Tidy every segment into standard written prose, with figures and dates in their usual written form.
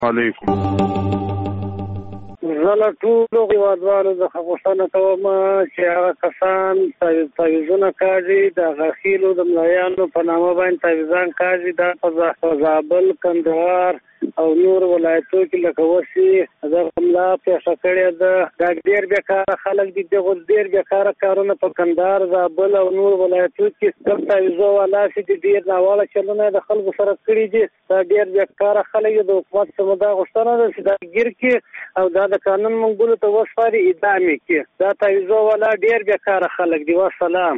علیکم. زه له ټولو هېوادوالو څخه غوښتنه کوم چې هغه کسان تعویضونه کاږي د غاښیلو د ملایانو په نامه باندې تعویضان کاږي، دا په زابل، کندهار او نور ولایتو کې لکه وسي دغه ملا پیښه کړې ده. دا ډېر بېکاره خلک دي، دغه ډېر بېکاره کارونه په کندهار، زابل او نور ولایتو کې کوم تعویضو والا چې دي ډېر ناوړه چلونه د خلکو سره کړي دي. دا ډېر بېکاره خلک د حکومت څخه دا غوښتنه ده چې دا ګیر کړي او دا د قانون منګولو ته وسپاري، اعدام یې کړي. دا تعویضو والا ډېر بېکاره خلک دي. والسلام.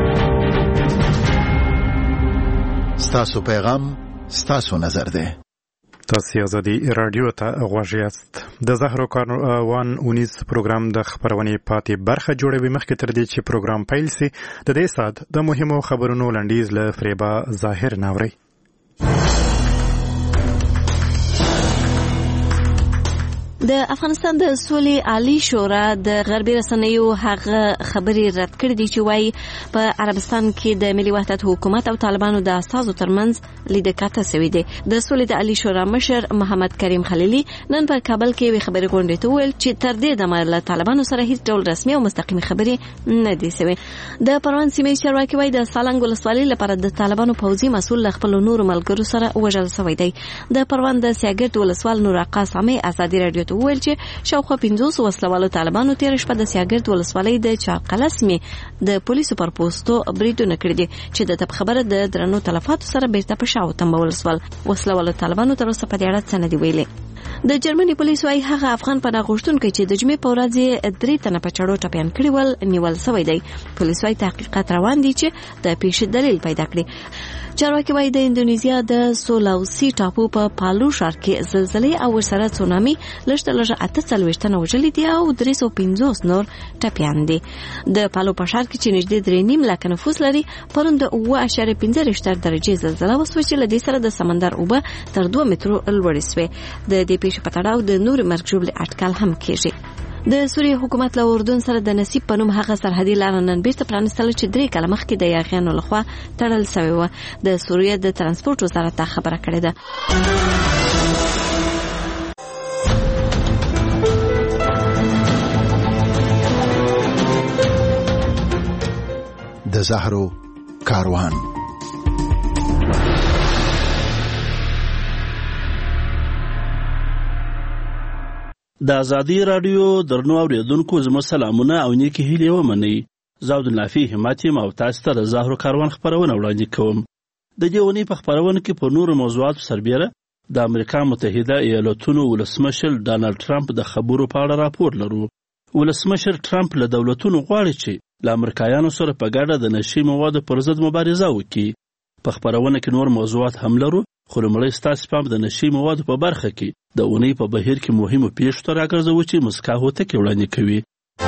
ستاسو پیغام ستاسو نظر ده. تاسو ازادي رادیو ته غوږ یاست. د زهرو کاروان 19 پروګرام د خبرونې پاتې برخه جوړوي. مخکې تر دې چې پروګرام پیل سي د دې سات د مهمو خبرونو لنډیز له فریبا ظاهر ناوري. د افغانستان د سولې عالی شورا د غربي رسنیو هغه خبرې رد کړې دي چې وايي په عربستان کې د ملي وحدت حکومت او طالبانو د اساسو ترمنځ لیدکاته شوې ده. د سولې د عالی شورا مشر محمد کریم خلیلي نن په کابل کې وی خبرې غونډې ته ویل چې تر دې دمه له طالبانو سره هیڅ ډول رسمي او مستقیم خبرې نه دي شوې. د پروان سیمې چارواکي وايي د سالنګ ولسوالۍ لپاره د طالبانو پوځي مسؤل خپل نور ملګرو سره وژل شوی دی. د پروان د سیاګرد ولسوال نور آقا سامي ازادي رادیو ویل چې شاوخوا 500 وسلوالو طالبانو تیر شپه د سیاګرد ولسوالۍ د چاقله سیمې د پولیسو پر پوسټو بریدونه کړی دي چې د تب خبره د درنو تلفاتو سره بیرته په شاو تمبول سول. وسلوالو طالبانو تر اوسه په دې اړه څه نه دی ویلي. د جرمني پولیسو وايي هغه افغان پناه غوښتونکي چې د جمعې په ورځ 3 تنه په چړو ټپيان کړي ول نیول شوی دی. پولیس وايي تحقیقات روان دي چې د پیښې دلیل پیدا کړي. چارواکي وايي د اندونیزیا د سولاوسی ټاپو په پالو ښار کې زلزلې او ورسره تسونامي لږ 48 تنه وژلي دي او 350 نور ټپيان دي. د پالو په ښار کې چې نږدې 3.5 لک نفوس لري پرون د 7.15 درجه زلزلہ وسوه چې له دې سره د سمندر اوبه تر 2 مترو لوړې شوې. د دې پیښې په تړاو د نور مرګ ژوبل اټکل هم کېږي. د سوریه حکومت له اردن سره د نصیب په نوم هغه سرحدي لار نن بیرته پرانستل چې 3 کاله مخکې د یاغیانو لخوا تړل شوی و. د سوریه د ترانسپورت وزارت خبره کړې ده. د زهرو کاروان. د ازادي رادیو درنو اوریدونکو زموږ سلامونه او نیکی هیلې ومنئ. زه عبدالنافي همت یم او تاسو ته د زهرو کاروان خبرونه وړاندې کوم. د دې ونې په خبرونه کې په نورو موضوعاتو سربیره د امریکا متحده ایالاتونو ولسمشر ډانلډ ټرمپ د خبرو په اړه راپور لرو. ولسمشر ټرمپ له دولتونو غواړي چې له امریکایانو سره په ګډه د نشي موادو پر ضد مبارزه وکړي. په خبرونه کې نور موضوعات هم لرو، خو لومړی ستاسو پام د نشي موادو په برخه کې د اونۍ په بهیر کې مهمو پیښو ته راګرځوو چې مسکا هوتکې وړاندې کوي.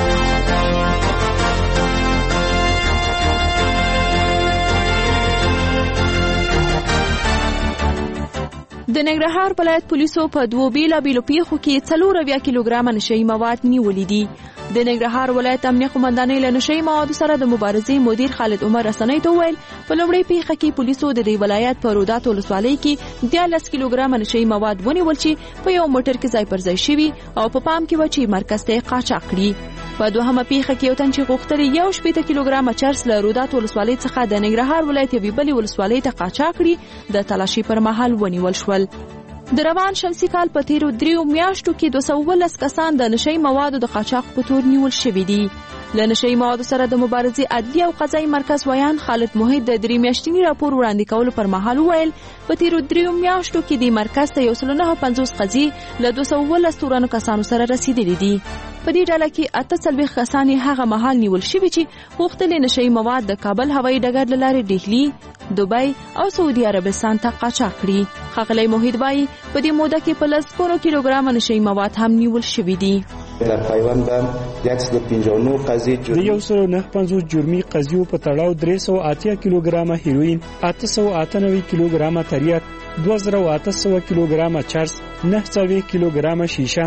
د ننګرهار ولایت پولیسو په 2 بیلابیلو پیښو کې 4 کیلوګرام نشئی مواد نیولي دي. د ننګرهار ولایت امنیه قومندانۍ له نشئی موادو سره د مبارزې مدیر خالد عمر رسنۍ ته وویل په لومړۍ پیښه کې پولیسو د دې ولایت په رودات ولسوالۍ کې 13 کیلوګرام نشئی مواد ونیول چې په یو موټر کې ځای پر ځای شوي او په پام کې و چې مرکز ته قاچاق کړي. په دوهمه پیښه کې یو تن چې غوښتل 1 کیلوګرام چرس له رودات ولسوالۍ څخه د ننګرهار ولایت یوې بلې ولسوالۍ ته قاچاق کړي د تلاشي پر مهال ونیول شول. د روان شمسي کال په تیرو 3 میاشتو کې 212 کسان د نشئی موادو د قاچاق په تور نیول شوي دي. له نشئی موادو سره د مبارزې عدلي او قضایي مرکز ویان خالد موحد د 3 میاشتني راپور وړاندې کولو پر مهال وویل په تیرو 3 میاشتو کې د مرکز ته 150 قضیې له 212 تورنو کسانو سره رسیدلي دي. په دې ډله کې 48 کسان هغه مهال نیول شوي چې غوښتل نشئی مواد د کابل هوایي ډګر له لارې ډهلي، دوبۍ او سعودي عربستان ته قاچاق کړي. ښاغلی موحد وايي په دې موده کې په 10 کیلوګرام نشئی مواد هم نیول شوي دي. در پیوند به 159 قضیه جرمی 159 جرمی قضیو په تړاو 380 کیلوګرام هیروین، 898 کیلوګرام تریاک، 2800 کیلوګرام چرس، 900 کیلوګرام شیشه،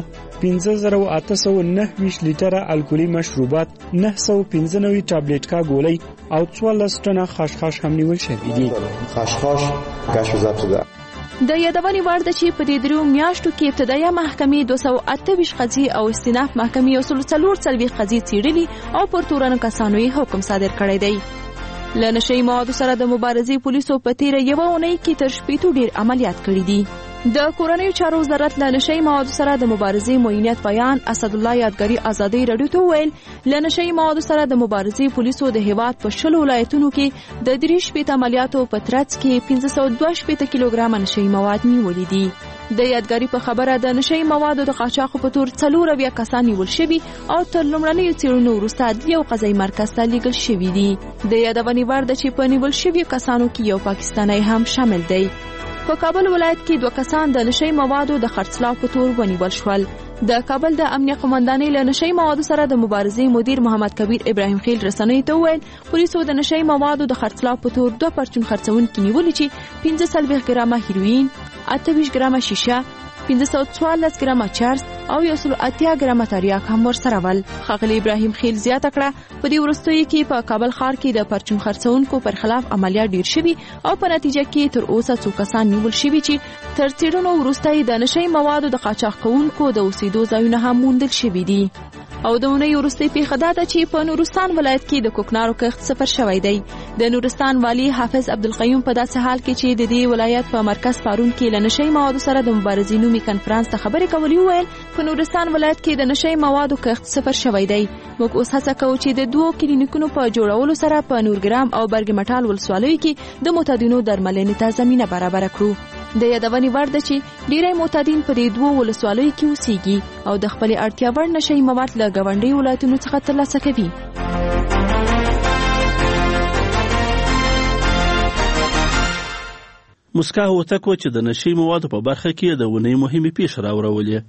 15809 لیټره الکولي مشروبات، 995 ټابلیټکا ګولۍ او 14 ټنه خشخاش هم نیول شوي دي. خشخاش کشف و ضبط شده. د یادونې وړ ده چې په دې 3 میاشتو کې ابتدایه محکمې 228 قضیې او استیناف محکمې 140 قضیې څېړلي او پر تورنو کسانو یې حکم صادر کړی دی. له نشهیي موادو سره د مبارزې پولیسو په تیره یوه اونۍ کې تر 60 ډېر عملیات کړي دي. د کورنیو چارو وزارت له نشهیي موادو سره د مبارزې معینیت بیان اسدالله یادګاري ازادۍ راډیو ته وویل له نشهیي موادو سره د مبارزې پولیسو د هیواد په 10 ولایتونو کې د 63 عملیاتو په ترڅ کې 562 کیلوګرامه نشهیي مواد نیولي دي. د یادګاري په خبره د نشهیي موادو د قاچاقو په تور 4 کسان نیول شوي او تر لومړنیو څېړنو وروسته عدلي او قضایي مرکز ته لیږل شوي دي. د یادونې وړ ده چې په نیول شویو کسانو کې یو پاکستانی هم شامل دی. په کابل ولایت کې 2 کسان د نشهیي موادو د خرڅلاو په تور ونیول شول. د کابل د امنیه قومندانۍ له نشهیي موادو سره د مبارزې مدیر محمد کبیر ابراهیم خیل رسنیو ته وویل پولیسو د نشهیي موادو د خرڅلاو په تور 2 پرچون خرڅونکي نیولي چې 45 ګرامه هیروین، 28 ګرامه شیشه، 514 ګرامه چرس او 180 ګرامه تریاک هم ورسره ول. ښاغلي ابراهیم خیل زیاته کړه په دې وروستیو کې په کابل ښار کې د پرچون خرڅونکو پر خلاف عملیات ډیر شوي او په نتیجه کې تر اوسه 2 کسان نیول شوي چې تر څېړنو وروسته د نشهیي موادو د قاچاق کوونکو د اوسېدو ځایونه هم موندل شوي دي. او د اونۍ وروستۍ پیښه دا ده چې په نورستان ولایت کې د کوکنارو کښت 0 شوی دی. د نورستان والی حافظ عبدالقیوم په داسې حال کې چې د دې ولایت په مرکز پارون کې له نشهیي موادو سره د مبارزې نومي کنفرانس ته خبرې کولې وویل په نورستان ولایت کې د نشهیي موادو کښت 0 شوی دی. موږ اوس هڅه کوو چې د 2 کلینیکونو په جوړولو سره په نورګرام او برګ مټال ولسوالیو کې د معتادینو درملنې ته زمینه برابره کړو. د یادونې وړ ده چې ډیری معتادین په دې 2 ولسوالیو کې اوسېږي او د خپلې اړتیا وړ نشهیي مواد له ګاونډي ولایتونو څخه ترلاسه کوي. مسکا هوتک چې د نشهیي موادو په برخه کې د ونې مهمې پیښې راوړولې.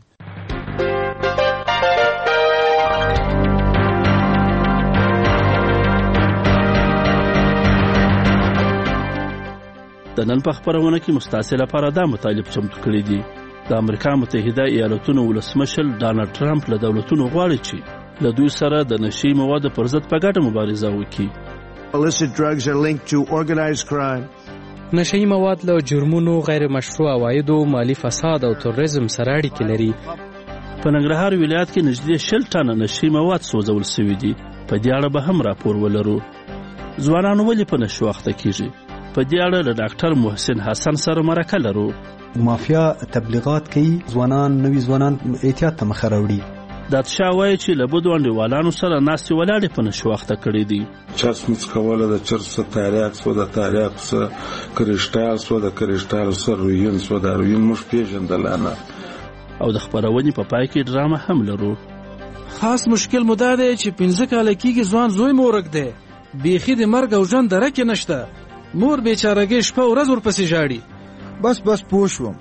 د نن په خبرونه کې مستعصي لپاره دا مطالب چمتو کړی دي. د امریکا متحده ایالاتونو ولسمشر ډانلډ ټرمپ له دولتونو غواړي چې له دوی سره د نشهیي موادو پر ضد په ګډه مبارزه وکړي. Illicit drugs are linked to organized crime. نشهیي مواد له جرمونو، غیر مشروع عوایدو، مالی فساد او تروریزم سره اړیکې لري. په ننګرهار ولایت کې نږدې 60 ټنه نشهیي مواد سوځول شوي دي. په دې اړه به هم راپور ولرو. ځوانان ولې په نشو اخته کیږي؟ په دې اړه له ډاکټر محسن حسن سره مرکه لرو. مافیا تبلیغات کوي، نوي ځوانان احتیاط ته مخه راوړي. دا تشا وایي چې له بدو انډیوالانو سره ناستې ولاړې په نشو اخته کړي دي. چرس مڅکوله د چرس تاریاک سو، د تاریاک سو کرشټال سو، د کرشټال سو روین سو، د روین مش پیژندل نه. او د خبرونې په پای کې ډرامه هم لرو. خاص مشکل مو دا دی چې 15 کاله کېږي ځوان زوی مو ورک دی، بیخي د مرګ او ژوند درکې نشته. مور بیچارهګي شپه ورځ ورپسې ژاړي. بس پوه شوم.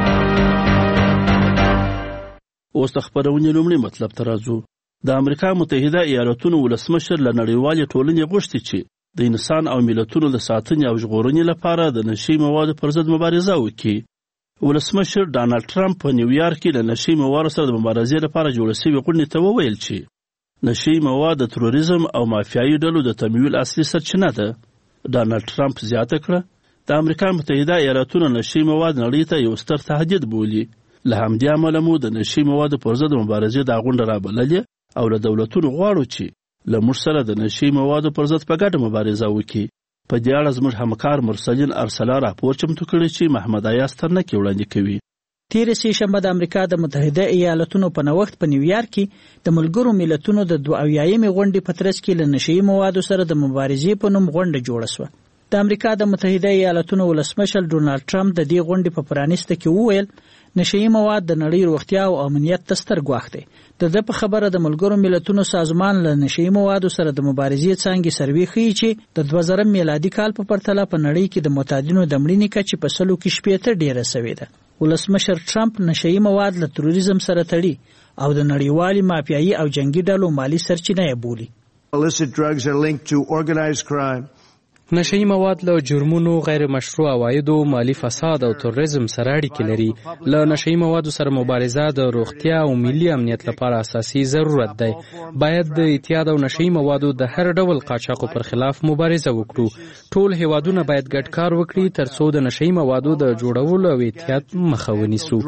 اوس د خبرونې لومړی مطلب ته راځو. د امریکا متحده ایالاتونو ولسمشر له نړیوالې ټولنې غوښتي چې د انسان او ملتونو د ساتنې او ژغورنې لپاره د نشهیي موادو پر ضد مبارزه وکړي. ولسمشر ډانلډ ټرمپ په نیویارک کې له نشهیي موادو سره د مبارزې لپاره جوړه شوې غونډې ته وویل چې نشهیي مواد د تروریزم او مافیایي ډلو د تمویل اصلي سرچینه ده. ډانلډ ټرمپ زیاته کړه د امریکا متحده ایالاتونو نشهیي مواد نړۍ ته یو ستر تهدید بولي. له همدې امله مو د نشهیي موادو پر ضد مبارزې دا غونډه رابللې او له دولتونو غواړو چې له موږ سره د نشهیي موادو پر ضد په ګډه مبارزه وکړي. په دې اړه زموږ همکار مرسلین ارسلا راپور چمتو کړی چې محمد ایاز ترنکي وړاندې کوي. تېره سې شنبه د امریکا د متحده ایالاتونو په نوښت په نیویارک کې د ملګرو ملتونو د 72مې غونډې په ترڅ کې له نشهیي موادو سره د مبارزې په نوم غونډه جوړه شوه. د امریکا د متحده ایالاتونو ولسمشر ډونالډ ټرمپ د دې غونډې په پرانیسته کې وویل نشهیي مواد د نړۍ روغتیا او امنیت ته ستر ګواښ دی. د ده په خبره د ملګرو ملتونو سازمان له نشهیي موادو سره د مبارزې څانګې سروې ښیي چې د 2000 میلادي کال په پرتله په نړۍ کې د معتادینو د مړینې کچه په 100 کې 70 ډیره شوې ده. ولسمشر ټرمپ نشهیي مواد له تروریزم سره تړي او د نړیوالي مافیایي او جنگي ډلو مالی سرچینه یې بولي. Illicit drugs are linked to organized crime. نشئی مواد له جرمونو، غیر مشروع عوایدو، مالی فساد او تروریزم سره اړیکې لري. له نشئی موادو سره مبارزه د روغتیا او ملي امنیت لپاره اساسي ضرورت دی. باید د اعتیاد او نشئی موادو د هر ډول قاچاقو پر خلاف مبارزه وکړو. ټول هیوادونه باید ګډ کار وکړي ترڅو د نشئی موادو د جوړولو او اعتیاد مخه ونیسو.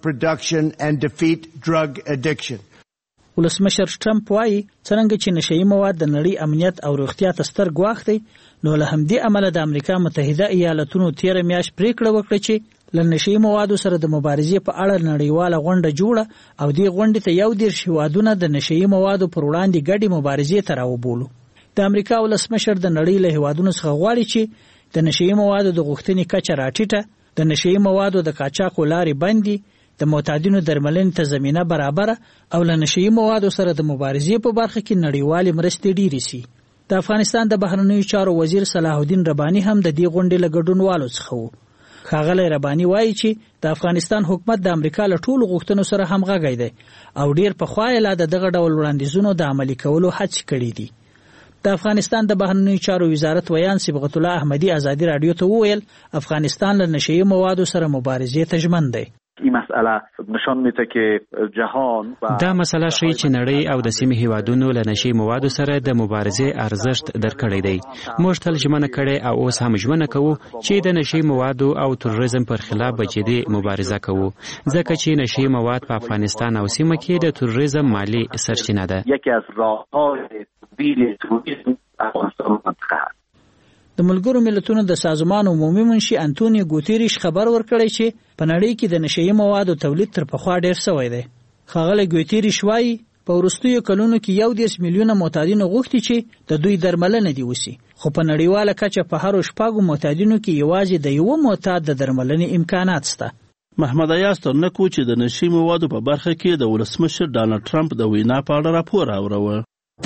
ولسمشر ټرمپ وایي څنګه چې نشئی مواد د نړۍ امنیت او روغتیا ته ستر ګواښ دی، نو له همدې امله د امریکا متحده ایالاتونو تیره میاشت پریکړه وکړه چې له نشئی موادو سره د مبارزې په اړه نړیواله غونډه جوړه او دې غونډې ته 11 هیوادونه د نشئی موادو پر وړاندې ګډې مبارزې ته راوبولو. د امریکا ولسمشر د نړۍ له هیوادونو څخه غواړي چې د نشئی موادو د غوښتنې کچه راټیټه، د نشئی موادو د قاچاقو لارې بندي، د معتادینو درملنې ته زمینه برابره او له نشئی موادو سره د مبارزې په برخه کې نړیوالې مرستې ډېرې سي. د افغانستان د بهرنیو چارو وزیر صلاح الدین رباني هم د دې غونډې له ګډونوالو څخه و. ښاغلی رباني وایي چې د افغانستان حکومت د امریکا له ټولو غوښتنو سره همغږی دی او ډېر پخوا یې لا دغه ډول وړاندیزونو د عملي کولو هڅې کړې دي. د افغانستان د بهرنیو چارو وزارت ویان صبغت الله احمدي ازادي رادیو ته وویل افغانستان له نشئی موادو سره مبارزې ته ژمن دی. این مسئله نشان میده که جهان دا مسئله ښیي چې نړۍ او د سیمې هیوادونو له نشئی موادو سره د مبارزې ارزښت درکړی دی. موږ تل ژمنه کړې او اوس هم ژمنه کوو چې د نشئی موادو او تروریزم پر خلاف به جدي مبارزه کوو، ځکه چې نشئی مواد په افغانستان او سیمه کې د تروریزم مالی سرچینه ده. یکی از راه‌های تبدیل تروریسم افغانستان منطقه. د ملګرو ملتونو د سازمان عمومي منشي انټونیو ګوتریش خبر ورکړی چې په نړۍ کې د نشئی موادو تولید تر پخوا ډېر شوی دی. ښاغلی ګوتریش وایي په وروستیو کلونو کې 11 میلیونه معتادینو غوښتي چې د دوی درملنه دې وشي، خو په نړیواله کچه په هر 6 معتادینو کې یوازې د یو معتاد د درملنې امکانات شته. محمد ایاز ترنکو چې د نشئی موادو په برخه کې د ولسمشر ډانلډ ټرمپ د وینا په اړه راپور راوړو.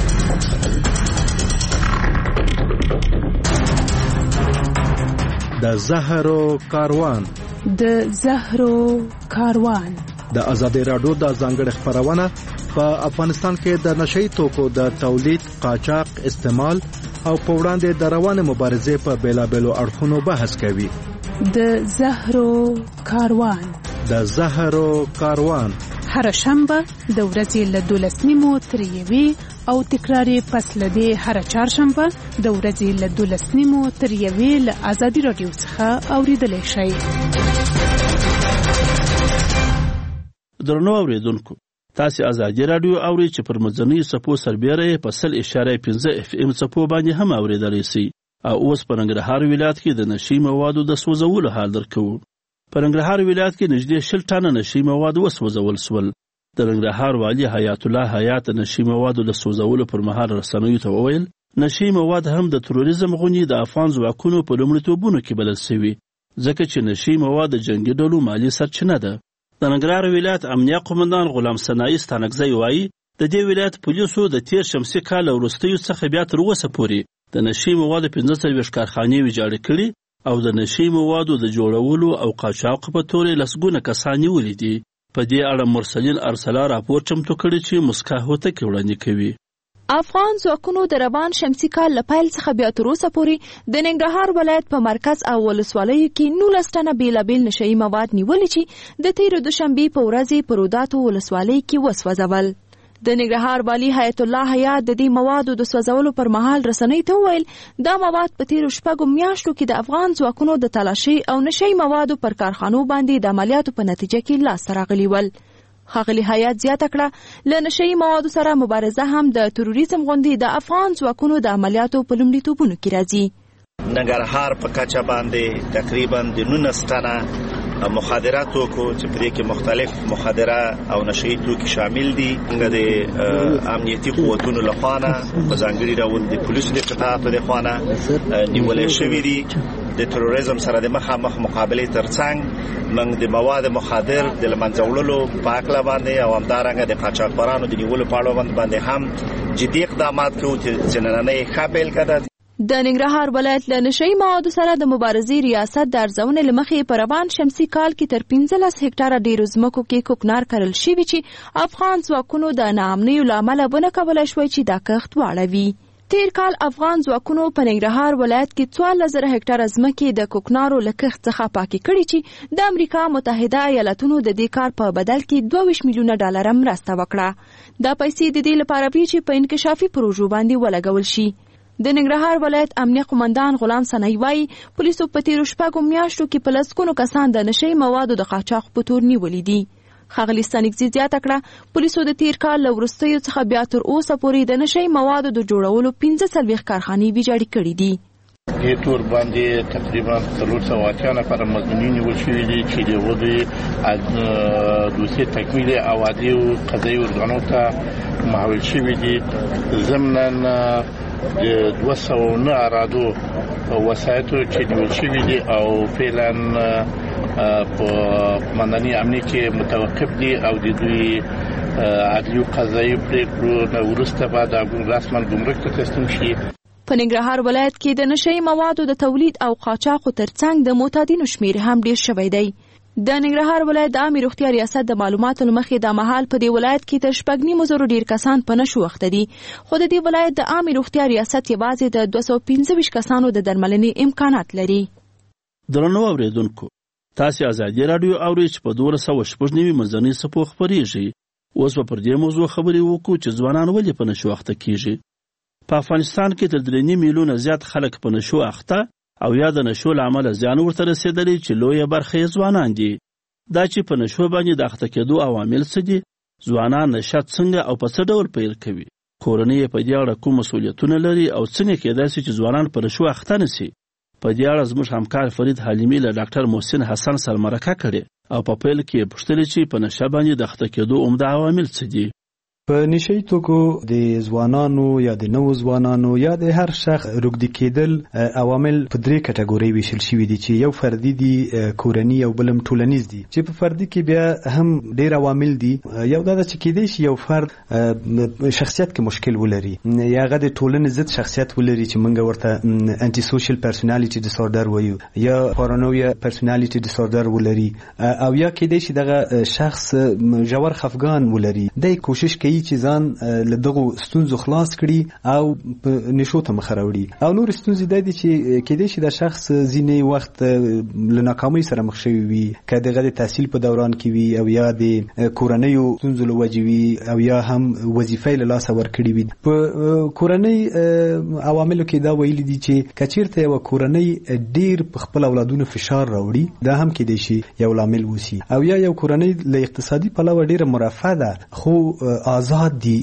د زهرو کاروان د ازادي راډیو د ځانګړي خبرونه په افغانستان کې د نشئی توکو د تولید، قاچاق، استعمال او په وړاندې د روانه مبارزې په بیلابېلو اړخونو بحث کوي. د زهرو کاروان هر شنبه د ورځې له 12 تر 1 او تکراری پس لدی هر چهارشنبه د ورځې له 12 تر 1 له ازادي رادیو څخه اوریدلای شئ. درنو اوریدونکو، تاسو ازادي رادیو اورئ چې پر مزنی سپو سربېره په 0.5 FM سپو باندې هم اوریدلای شئ. او اوس په ننګرهار ولایت کې د نشئی موادو د سوځولو حال درکو. په ننګرهار ولایت کې نږدې 60 ټنه نشئی مواد وسوځول شول. د ننګرهار والي حیات الله حیات نشئی موادو د سوځولو پر مهال رسنیو ته وویل نشئی مواد هم د تروریزم غونډې د افغان ځواکونو په لومړیتوبونو کې بلل شوي، ځکه چې نشئی مواد د جنگي ډلو مالی سرچینه ده. د ننګرهار ولایت امنیه قومندان غلام ثنایی ستانکزی وایي د دې ولایت پولیسو د تیر شمسي کال وروستیو څخه بیا تر اوسه پورې د نشئی موادو 15 کارخانې ویجاړې کړي او د نشئی موادو د جوړولو او قاچاق په تورې لسګونه کسان نیولي دي. په دې اړه مرسلین ارسلا راپور چمتو کړی چې مسکا هوتک وړاندې کوي. افغان ځواکونو د روان شمسي کال له پیل څخه بیا تر اوسه پورې د ننګرهار ولایت په مرکز او ولسوالیو کې 19 ټنه بیلابیل نشئی مواد نیولي چې د تېرو دوشنبې په ورځ په روداتو ولسوالۍ کې وسوځول. د ننګرهار والي حیات الله حیات د دې موادو د سوځولو پر مهال رسنۍ ته وویل دا مواد په تېرو 6 میاشتو کې د افغان ځواکونو د تلاشۍ او نشئی موادو پر کارخانو باندې د عملیاتو په نتیجه کې لاسته راغلي ول. ښاغلي حیات زیاته کړه له نشئی موادو سره مبارزه هم د تروریزم غونډې د افغان ځواکونو د عملیاتو په لومړیتوبونو کې راځي. ننګرهار په کچه باندې تقریبا د 19 ټنه مخدرات توکو چې په دې کې مختلف مخدره او نشئی توکي شامل دي. د امنیتي قوتونو لخوا نه په ځانګړي ډول د پولیسو د قطاعاتو لخوا نه نیولې شوي دي. د تروریزم سره د مخامخ مقابلې ترڅنګ موږ د مواد مخدر د له منځه وړلو په هکله باندې او همدارنګه د قاچاقبرانو د نیولو په اړه باندې هم جدي اقدامات کوو چې نننۍ ښه بېلګه ده. د ننګرهار ولایت له نشئی موادو سره د مبارزې ریاست د ارزونې له مخې په روان شمسي کال کې تر 15 هکټاره ډېرو ځمکو کې کوکنار کرل شوي چې افغان ځواکونو د ناامنیو له امله ونه کولی شوی چې دا کښت واړوي. تیر کال افغان ځواکونو په ننګرهار ولایت کې 14,000 هکټاره ځمکې د کوکنارو له کښت څخه پاکې کړې چې د امریکا متحده ایالاتونو د دې کار په بدل کې 22 میلیونه ډالر مرسته وکړه. دا پیسې د دې لپاره وي چې په انکشافي پروژو باندې ولګول شي. د ننګرهار ولایت امنیه قومندان غلام سنای وایي پولیسو په تیرو 6 میاشتو کې په لسګونو کسان د نشئی موادو د قاچاق په تور نیولي دي. ښاغلي ستانکزي زیاته کړه پولیسو د تیر کال له وروستیو څخه بیا تر اوسه پورې د نشئی موادو د جوړولو 15 کارخانې ویجاړې کړي دي. دې تور باندې تقریبا 380 نفر مظنونین نیول شوي دي چې د هغوی دوسیې تکمیل او عادي قضایي ارګانو ته محول شوي دي. ضمناً د 209 ارادو وسایطو چې نیول شوي دي او فعلا په مندني امنیه کې متوقف دي او د دوی عدلي او قضایي پریکړو وروسته به رسما ګمرک ته تسلیم شي. په ننګرهار ولایت کې د نشئی موادو د تولید او قاچاقو ترڅنګ د معتادینو شمیر هم ډیر شوی دی. د ننګرهار ولایت د عامه روغتیا ریاست د معلوماتو مخې د مهال په دې ولایت کې تر 9.5 ډیر کسان په نشو اخته دي، خو د دې ولایت د عامه روغتیا ریاست یوازې د 225 کسانو د درملنې امکانات لري. درنو اوریدونکو تاسو ازادي رادیو اورئ چې په 296 منځنۍ صفو خبرېږي. اوس په پر دې موضوع خبرې وکړو چې ځوانان ولې په نشو اخته کیږي. په افغانستان کې تر 3 میلیونه زیات خلک په نشو اخته او یا د نشو له امله زیان ورته رسېدلی چې لویه برخه یې ځوانان دي. دا چې په نشو باندې د اخته کېدو عوامل څه دي؟ ځوانان نشه څنګه او په څه ډول پیل کوي؟ کورنۍ یې په دې اړه کوم مسؤلیتونه لري او څنګه کېدای شي چې ځوانان په نشو اخته نه سي؟ په دې اړه زموږ همکار فرید حلیمي له ډاکټر محسن حسن سره مرکه کړې او په پیل کې یې پوښتلې چې په نشه باندې د اخته کېدو عمده عوامل څه دي. په نشئی توکو د ځوانانو یا د نوو ځوانانو یا د هر شخص روږدي کېدل عوامل په 3 کټګورۍ ویشل شوي دي چې یو فردي دي، کورني او بل هم ټولنیز دي. چې په فردي کې بیا هم ډېر عوامل دي. یو دا چې کېدای شي یو فرد شخصیت کې مشکل ولري یا هغه د ټولنې ضد شخصیت ولري چې موږ ورته انټي سوشل پرسونالټي ډیسوردر وایو یا پارانویا پرسونالټي ډیسوردر ولري او یا کېدای شي دغه شخص ژور خفګان ولري. د کوشش کوي چې ځان له دغو ستونزو خلاص کړي او په نشو ته مخ راوړي. او نور ستونزې دا دي چې کېدای شي د شخص ځینې وخت له ناکامۍ سره مخ شوی وي، که دغه د تحصیل په دوران کې وي او یا د کورنیو ستونزو له وجې وي او یا هم وظیفې له لاسه ورکړي وي. په کورنۍ عواملو کې دا ویلي دي چې که چېرته یوه کورنۍ ډېر په خپل اولادونو فشار راوړي دا هم کېدای شي یو لامل اوسي. او یا یو کورنۍ له اقتصادي پلوه ډېره مرفه ده خو آزاد دي،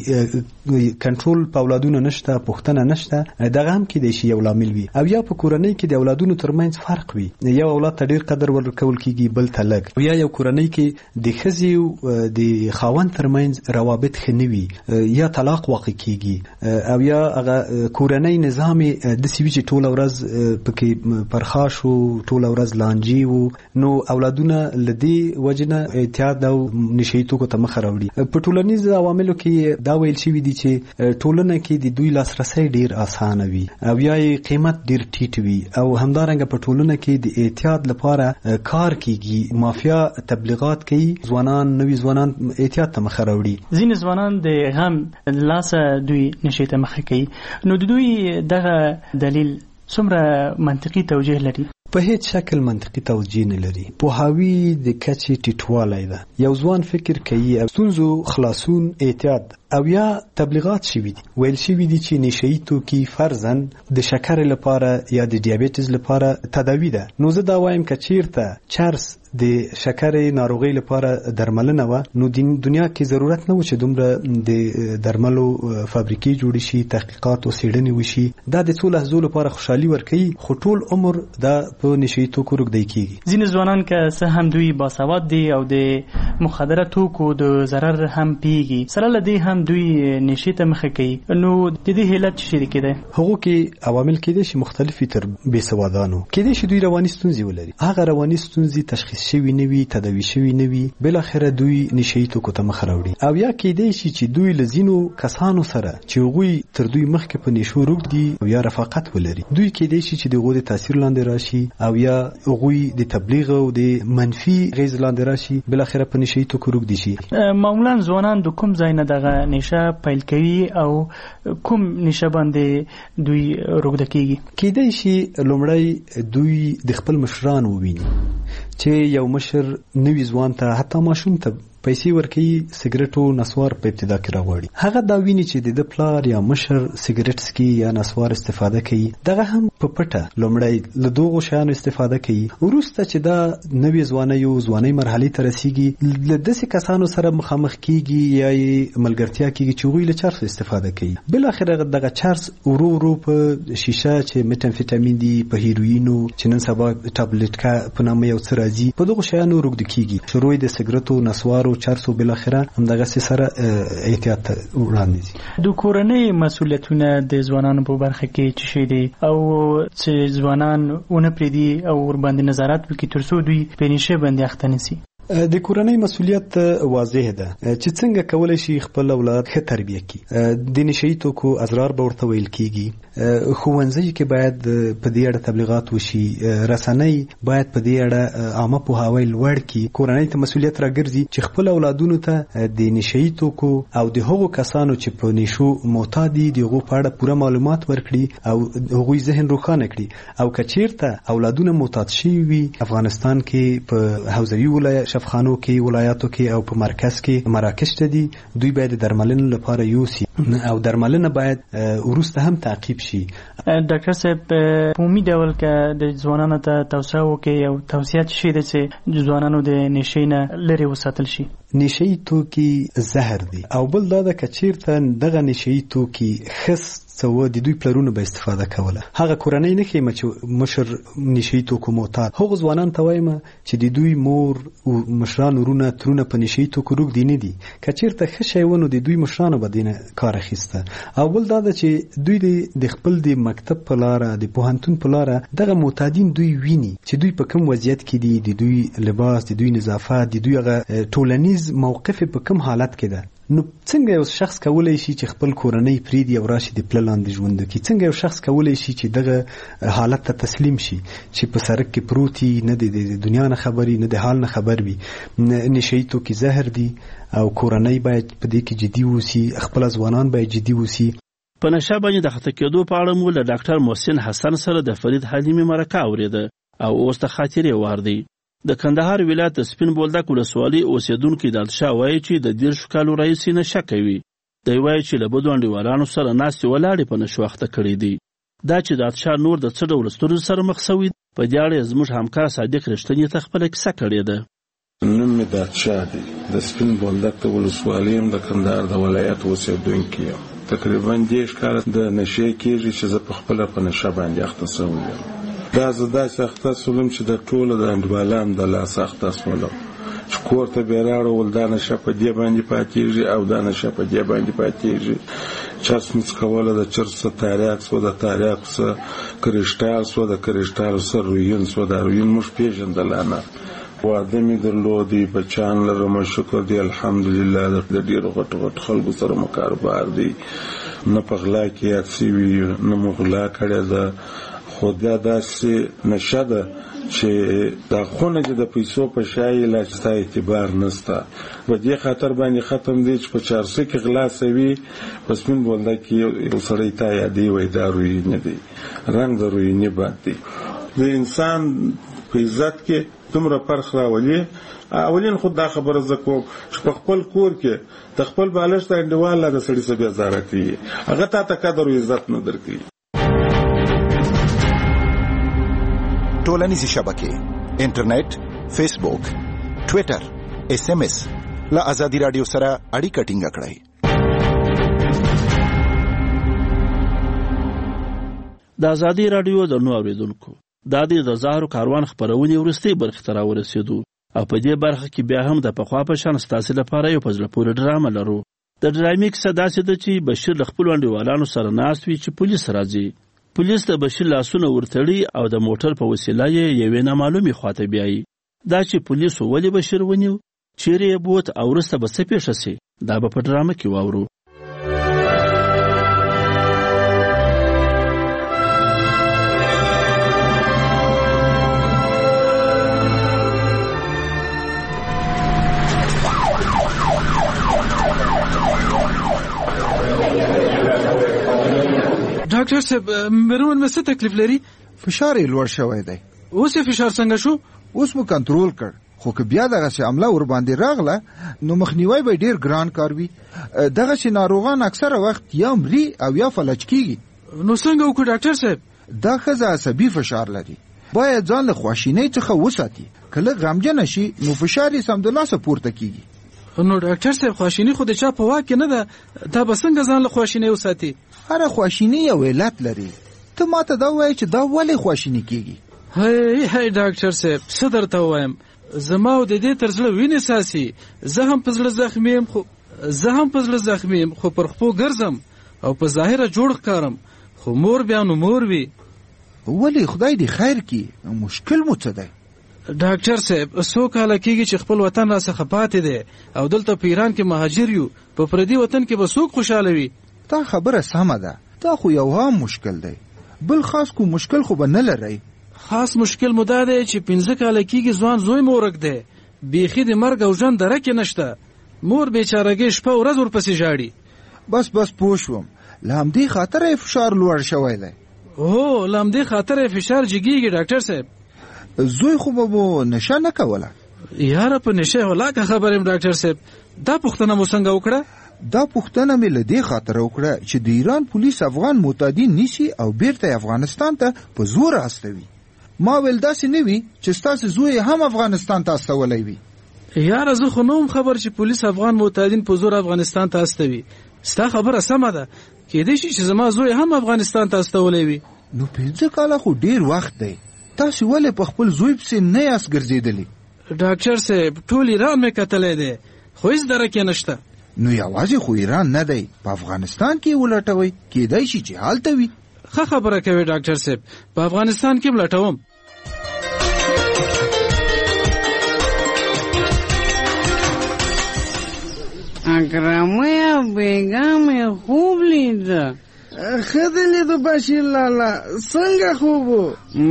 کنټرول په اولادونو نشته، پوښتنه نشته، دغه هم کېدای شي یو لامل وي. او یا په کورنۍ کې د اولادونو ترمنځ فرق وي، یو اولاد ته ډېر قدر ورکول کېږي بل ته لږ. او یا یو کورنۍ کې د ښځې او د خاوند ترمنځ روابط ښه نه وي یا طلاق واقع کېږي. او یا هغه کورنۍ نظام داسې وي چې ټوله ورځ پکې پرخاش و، ټوله ورځ لانجې و، نو اولادونه له دې وجې نه اعتیاد او نشهیي توکو ته مخه راوړي. په ټولنیز عواملو کې دا ویل شوي دي چې ټولنه کې د دوی لاسرسی ډیر اسانه وي او یا قیمت ډیر ټیټ وي او همدارنګه په ټولنه کې د احتیاط لپاره کار کیږي. مافیا تبلیغات کوي، ځوانان نوي ځوانان احتیاط ته مخه راوړي. ځینې ځوانان د غم لاسه دوی نشي ته مخه کوي. نو د دوی دغه دلیل څومره منطقي توجیه لري؟ په هیڅ شکل منطقي توجیه نه لري. پوهاوی د کچې ټیټوالی ده. یو ځوان فکر کوي ستونزو خلاصون احتیاط او یا تبلیغات شوي دي. ویل شوي دي چې نشهیي توکي فرضاً د شکر لپاره یا د دیابیټس لپاره تداوی ده. نو زه دا وایم که چیرته چرس د شکر ناروغۍ لپاره درملنه وه نو دنیا کې ضرورت نه و چې دومره د درملو فابریکې جوړې شي، تحقیقات او څېړنې وشي. دا د څو لحظو لپاره خوشحالي ورکوي خو ټول عمر دا په نشهیي توکو روږدی کېږي. ځینې ځوانان که څه هم دوی باسواد دي او د مخدره توکو د ضرر هم پیږي، سره له دې هم دوی نشي ته مخه کوي. نو د دې علت څه شي کېدای؟ هغو کې عوامل کېدای شي مختلفي تر بېسوادانو. کېدای شي دوی رواني ستونزې ولري. هغه رواني ستونزې تشخیص شوي نه وي تداوي شوي نه وي بل اخره دوی نشي توکو ته مخ راوړي او یا کېدای شي چې دوی لزینو کسانو سره چې هغوی تر دوی مخکې په نشو روږ دي او یا رفاقت ولري دوی کېدای شي چې دغه د تاثیر لاندې راشي او یا هغوی د تبلیغ او د منفي غیز لاندې راشي بل اخره په نشي توکو روږ دي شي. معمولا ځوانان د کوم ځای نه دغه نشه پیل کوي او کوم نشه باندې دوی روږد کیږي؟ کېدای شي لومړی دوی د خپل مشران وویني چې یو مشر نوی ځوان ته حتی ماشوم ته پیسې ورکوي سیګریټ او نسوار په ابتدا کې راغواړي هغه دا ویني چې د پلار یا مشر سیګریټ سکي یا نسوار استفاده کوي دغه هم په پټه لومړی له دغو شیانو استفاده کوي وروسته چې دا نوې ځوانۍ مرحلې ته رسیږي له داسې کسانو سره مخامخ کیږي یا ملګرتیا کیږي چې هغوی له چرس استفاده کوي بالاخره دغه چرس ورو ورو په شیشه چې میتامفیتامین دي په هیروینو چې نن سبا ټابلیټ په نامه یو څه راځي په دغو شیانو روږد کیږي شروع د سیګریټو نسوارو چرسو بل اخره همدغه سره احتیاط وړاندې د کورنۍ مسولیتونه د ځوانانو په برخه کې څه شي دي او چې ځوانان ونه پریدي او ور باندې نظارت وکړي ترڅو دوی په نشه باندې اخته نشي؟ د کورنۍ مسولیت واضح ده چې څنګه کولای شي خپل اولاد ښه تربیه کړي د نشي توکو اضرار به ورته ویل کیږي ښوونځي کې باید په دې اړه تبلیغات وشي رسنۍ باید په دې اړه عامه پوهاوی لوړ کړي کورنۍ ته مسولیت راګرځي چې خپل اولادونو ته د نشي توکو او د هغو کسانو چې په نشو معتاد دي دغه په اړه پوره معلومات ورکړي او هغوی ذهن روښانه کړي او کچیرته اولادونه معتاد شي وي افغانستان کې په حوزوي ولایت شفخانو کې ولایاتو کې او په مرکز کې مراکز ته دي دوی باید درملنه لپاره یوسي او درملنه باید وروسته هم تعقیب شي. ډاکټر صاحب په عمومي ډول کې د ځوانانو ته توصیه وکړي او توصیه شي چې ځوانانو د نشي نه لرې وساتل شي. نشي توکي زهر دي او بل دا د کچیرته دغه نشي توکي خص څو د دوی پلرونو به استفاده کوله هغه کورنۍ نه خېمه چې مشر نشي توکو معتاد هغه ځوانان ته وایم چې د دوی مور او مشران ورونه ترونه په نشي توکو روږ دي نه دي کچیرته ښه شیونه د دوی مشرانو به دینه کار اخیسته او بل دا چې دوی د خپل د مکتب په لاره د پوهنتون په لاره دغه معتادین دوی ویني چې دوی په کوم وضعیت کې دي د دوی لباس د دوی نظافت د دوی هغه ټولنیز موقف په کوم حالت کې ده نو څنګه یو شخص کولای شي چې خپل کورنۍ پریدي او راشي د پلان ژوند کې څنګه یو شخص کولای شي چې دغه حالت ته تسلیم شي چې په سرک کې پروتي نه د دنیا نه خبري نه د حال نه خبر وي نشي توکي زهر دي او کورنۍ باید په دې کې جدي وسی خپل ځوانان باید جدي وسی. په نشه باندې د خطا کېدو په اړه مو له ډاکټر محسن حسن سره د فرید حلیمي مرکه اوریده او اوس د خاطرې واردی. د کندهار ولایت د سپین بولدک ولسوالۍ اوسیدونکو د الشا وایي چې د 10 کالو راهیسې نشه کوي. دی وایي چې له بدو انډیوالانو سره ناستې ولاړې په نشو اخته کړي دي. دا چې د الشا نور د څه ډول ستونزو سره مخ شوي په دې اړه زموږ همکار صادق رښتینی ته خپله کیسه کړې ده. نوم مې د الشا دی د سپین بولدک ولسوالۍ د کندهار د ولایت اوسیدونکی یم. تقریبا 10 کاله د نشې کېږي چې زه په خپله په نشه باندې اخته شوی یم. دا زه داسې اخته شولم چې د ټولو د انډیوالانو د لاسه اخته شولم چې کور ته بیا راوړل دا نشه په دې باندې پاتېږي او دا نشه په دې باندې پاتېږي چرس مې څکوله د چرس څه تاریاک سو د تاریاک څه کریسټال سو د کریسټال څه روین سو د روین موږ پېژندله نه واده مې درلودی بچیان لرم شکر دی الحمدلله د ډېرو غټو خلکو سره مو کاروبار دی نه په غلا کې اکسي وي نه مو غلا کړې ده خو دا داسې نشه ده چې دا خونه چې د پیسو په شای لا چې تا اعتبار نسته په دې خاطر باندې ختم دی چې په چارسه کې غلا سوي په سپین بولدک کې یو سړی تا یادي وای دا روینه دی رنګ د روینه باد دی د انسان په عزت کې دومره فرق راولي. اولین خود دا خبره زکو چې په خپل کور کې د خپل بالښت انډیوال د سړي سره بیزاره کوي هغه ته قدر او عزت نه درکوي. ټولنیزې شبکې انټرنیټ فیسبوک ټویټر SMS له ازادي رادیو سره اړیکه ټینګه کړئ. د ازادي رادیو د نو اوریدونکو دا د زهرو کاروان خبرونې ورستي برخه ته راورسېدو او په دې برخه کې بیا هم د پخوا په شان ستاسو لپاره یو په زړه پورې ډرامه لرو. د ډرامې کیسه داسې ده چې بشیر له خپلو انډیوالانو سره ناست وي چې پولیس راځي. پولیس د بشیر لاسونه ورتړي او د موټر په وسیله یې یوې نامعلومې خواته بیایي. دا چې پولیسو ولې بشیر ونیو، چیرې یې بوت او وروسته به څه پیښه سي، دا به په ډرامه کې واورو. ډاکټر صاحب میرمن مې څه تکلیف لري؟ فشار یې لوړ شوی دی. اوس یې فشار څنګه شو؟ اوس مو کنټرول کړ، خو که بیا دغسې عمله ور باندې راغله نو مخنیوی به ډېر ګران کار وي. دغسې ناروغان اکثره وخت یا مري او یا فلج کیږي. نو څنګه وکړو ډاکټر صاحب؟ دا ښځه عصبي فشار لري، باید ځان له خواشینۍ څخه وساتي. که لږ غمجنه شي نو فشار یې سمدلاسه پورته کیږي. نو ډاکټر صاحب خواشیني خو د چا په واک کې نه ده، دا به څنګه ځان له خواشینۍ وساتي؟ هره خواشیني یو علت لري. ته ماته دا وایې چې دا ولې خواشیني کیږي؟ هی ډاکټر صاحب څه درته ووایم، زما او د دې تر زړه وینې ساسي. زه هم په زړه زخمي یم خو پر خپو ګرځم او په ظاهره جوړ ښکارم، خو مور بیا نو مور وي. ولې خدای دې خیر کړي، مشکل مو څه دی؟ ډاکټر صاحب څو کاله کېږي چې خپل وطن راڅخه پاتې دی او دلته په ایران کې مهاجر یو، په پردي وطن کې به څوک خوشحاله وي؟ دا خبره سمه ده، دا خو یو عام مشکل دی، بل خاص کو مشکل خو به نه لرئ. خاص مشکل مو دا دی چې 15 کاله کېږي ځوان زوی مو ورک دی، بیخي د مرګ او ژوند دره کې نشته، مور بیچارهګۍ شپه ورځ ورپسې ژاړي. بس پوه شوم، له همدې خاطره یې فشار لوړ شوی دی. هو له همدې خاطره یې فشار جګېږي ډاکټر صاحب. زوی خو به مو نشه نه کوله؟ یاره په نشه ولاکه خبر یم ډاکټر صاحب. دا پوښتنه مو څنګه وکړه؟ دا پوښتنه مې له دې خاطره وکړه چې د ایران پولیس افغان معتادین نیسي او بیرته افغانستان ته په زور استوي. ما ویل داسې نه وي چې ستاسو زوی هم افغانستان ته استولی وي. یاره زه خو نه وم خبر چې پولیس افغان معتادین په زور افغانستان ته استوي. ستا خبره سمه ده، کېدای شي چې زما زوی هم افغانستان ته استولی وي. نو 15 کاله خو ډېر وخت دی، تاسو ولې په خپل زوی پسې نه یاست ګرځېدلی؟ ډاکټر صاحب ټول ایران مې کتلی دی خو هېڅ درک یې نشته. نو یوازې خو ایران نه دی، په افغانستان کې یې ولټوئ، کېدای شي چې هلته وي. ښه خبره کوي ډاکټر صاحب، په افغانستان کې لټوم. اکرمه بیگم خوب لیده. خده لیدو بشیر لالا، څنګه خوبو؟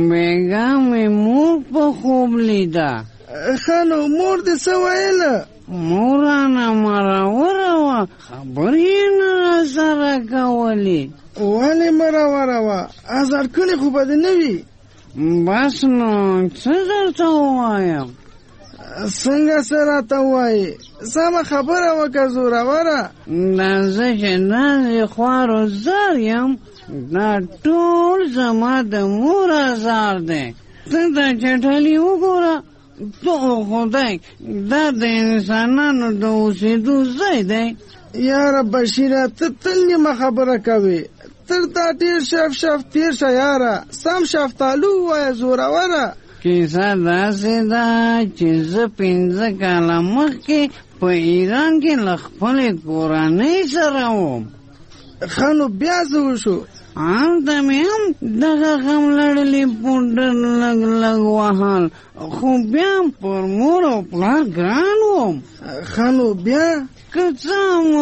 بیگم مور په خوب لیده. خانو مور دې څه ویله؟ مورانه مراوره وه، خبرې یې نه راسره کولې. ولې مراوره وه؟ ازار کړې خو به دې نه وي. بس نو څه درته ووایم؟ څنګه څه راته ووایې؟ سمه خبره وکړه زوروره. دا زه چې داسې خوارو زار یم، دا ټول زما د مور ازار دی. ته دا چټلي وګوره، تو خدای دا د انسانانو د اوسېدو ځای دی. یاره بشیره ته تل نیمه خبره کوې، تر دا ډېر شف تېر شه یاره، سم شفتالو ووایه زوروره. کیسه داسې ده چې زه 15 کاله مخکې په ایران کې له خپلې کورنۍ سره وم. ښه نو بیا څه وشو؟ هلته مې هم دغه غم لړلې پوډر لږ وهل، خو بیا پر مور او پلار ګران وم. ښه نو بیا؟ که څه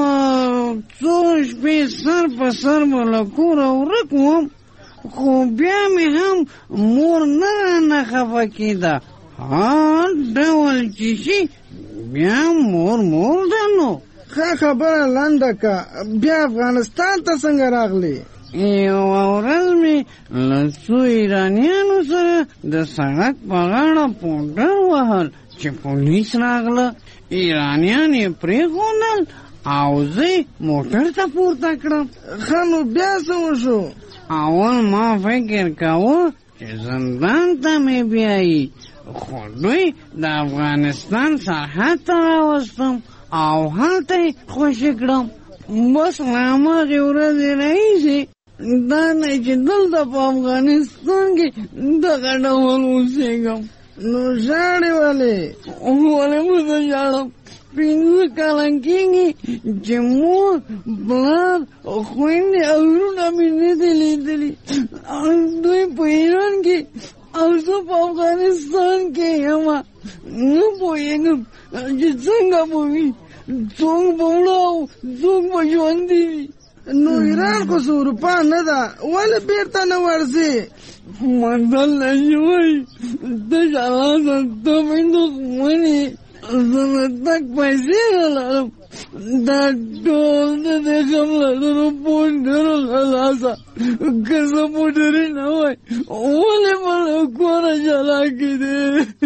هم څو شپې سر په سر به له کوره ورک وم، خو بیا مې هم مور نه رانه خفه کېده. هر ډول چې شي بیا مور ده. نو ښه خبره لنډه که، بیا افغانستان ته څنګه راغلی؟ یوه ورځ مې له څو ایرانیانو سره د سړک په غاړه پوډر وهل چې پولیس راغله. ایرانیان یې پرېښودل او زه موټر ته پورته کړم. ښه نو بیا څه وشو؟ اول ما فکر کاوه چې زندان ته مې بیایي، خو دوی د افغانستان سرحد ته راوستم او هلته یې خوشي کړم. بس له هماغې ورځې راهیسې دا نه چې دلته په افغانستان کې دغه ډول اوسېږم. نو ژاړې ولې؟ ولې به زه ژاړم؟ 15 کاله کېږي چې مور، پلار، خویندې او وروڼه مې نه دي لیدلي. دوی په ایران کې او زه په افغانستان کې یم نه پوهېږم چې څنګه به وي څوک به مړه او څوک به ژوندي وي نو ایران خو اروپا نه ده ولې بیرته نه ورځې متل نشي وایي تش لاسه ته مې دښمنې زه د تګ پیسې نه لرم دا ټول د دې غم لرلو پونډرو له لاسه که زه پونډرې نه وای ولې به له کوره جلا کېدې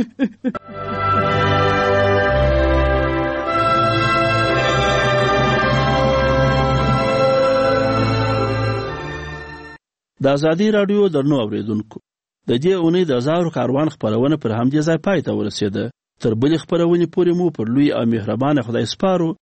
د ازادي راډیو درنو اوریدونکو د دې اونۍ د زاړو کاروان خپرونه پر همدې ځای پای ته ورسېده. تر بلې خپرونې پورې مو پر لوی او مهربانه خدای سپارو